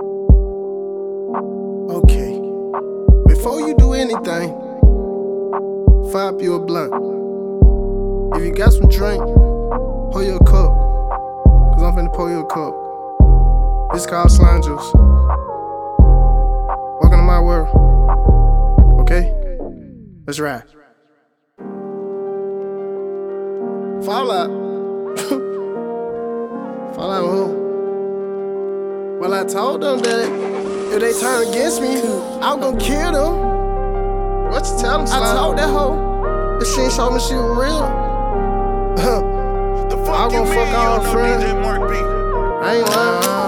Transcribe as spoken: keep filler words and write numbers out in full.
Okay, before you do anything, fire up you a blunt. If you got some drink, pour you a cup, cause I'm finna pour you a cup. This called slime juice. Welcome to my world. Okay? Let's ride. Fallout. Fallout who? Well, I told them that if they turn against me, I'm gon' kill them. What you tell them, Slime? I told that hoe that she ain't show me she was real. The fuck I'm you gon' mean fuck all you friends. D J Mark B? I ain't lying.